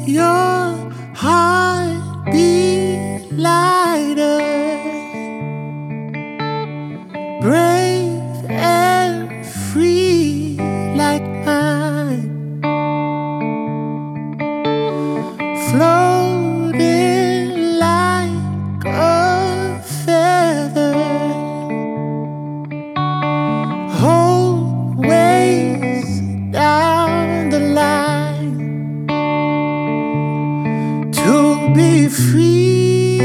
your heart beat lighter, brave and free like mine, floating like a feather. Hope ways down the line to be free,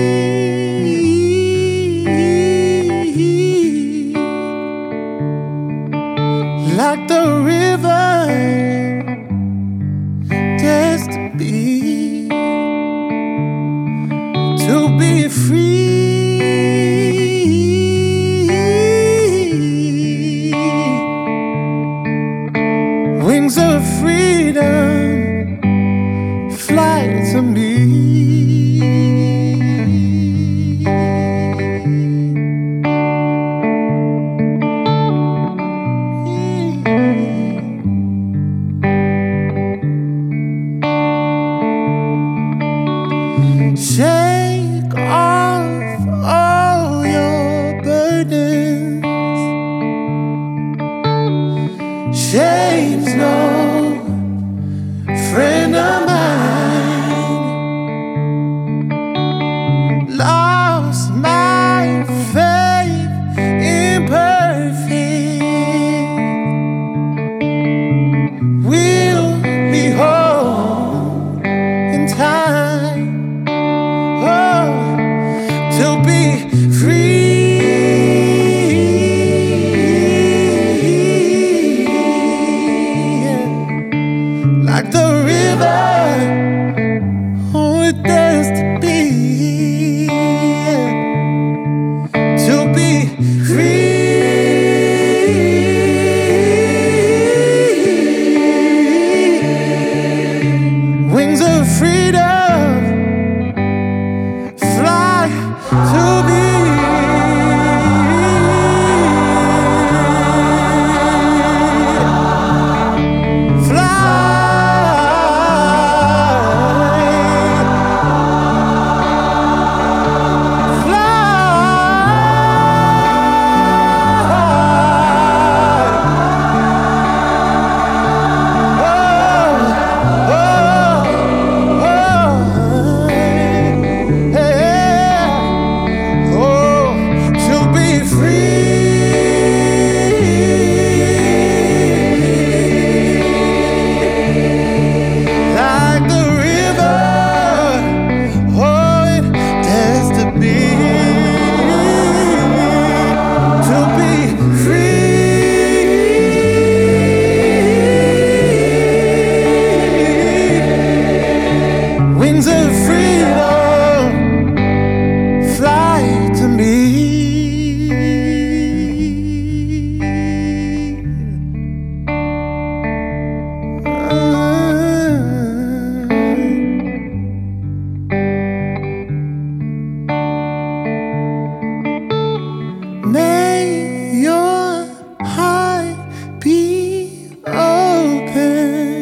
like the river destined to be free. Wings of freedom fly to me. Shake off all your burdens. Shame's no friend of mine. Lost my faith imperfect. We'll be whole in time. Oh, to be free. Like the river, oh, it has to be free. Wings of freedom fly to be. Wings of freedom fly to me. May your heart be open.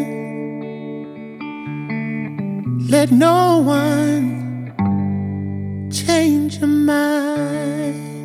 Let no one change your mind.